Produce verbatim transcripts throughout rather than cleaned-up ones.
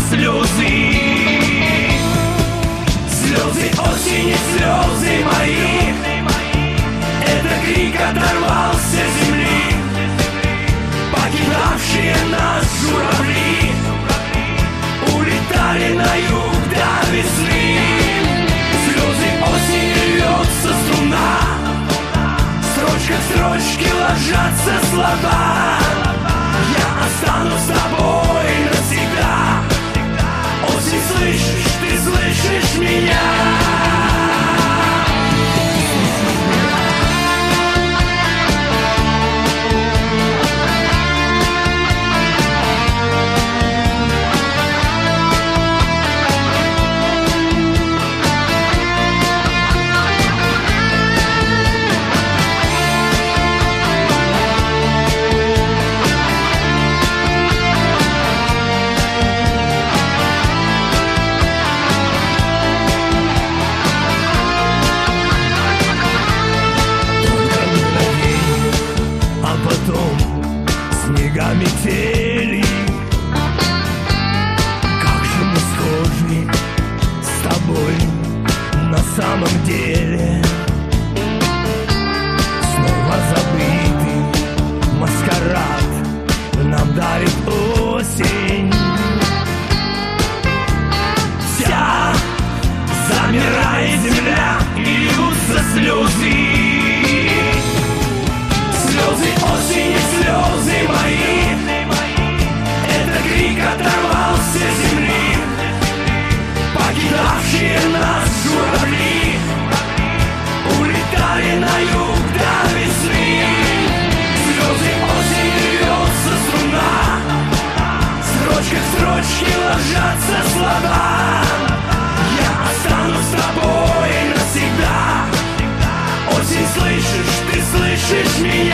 слезы. Слезы осени, слезы мои, это крик оторвался с земли. Покидавшие нас журавли улетали на юг до весны. Слезы осени льется струна, строчка к строчке ложатся слова. Я останусь с тобой навсегда. Осень, слышишь, ты слышишь меня? Метели, как же мы схожи с тобой на самом деле. Снова забытый маскарад нам дарит осень. Вся замирает земля и льются слезы. Слезы осени, слезы мои, это крик оторвался с земли. Покидавшие нас журавли улетали на юг до весны. Слезы осени льется струна, строчка к строчке ложатся слова. Я останусь с тобой навсегда. Осень, слышишь, ты слышишь меня?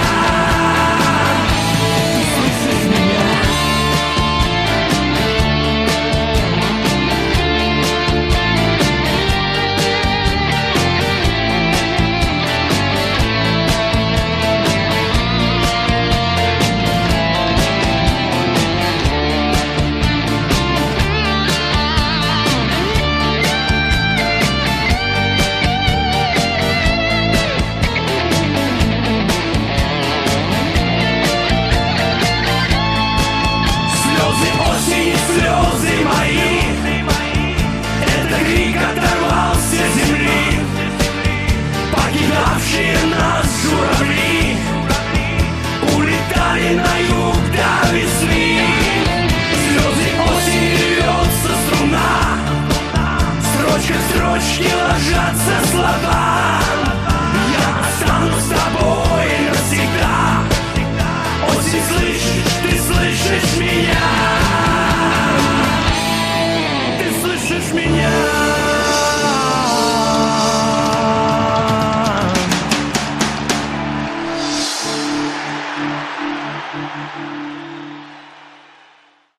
Слезы мои, это крик оторвался с земли. Покидавшие нас журавли улетали на юг до весны. Слезы осени льется струна, строчка к строчке ложатся слова. Я останусь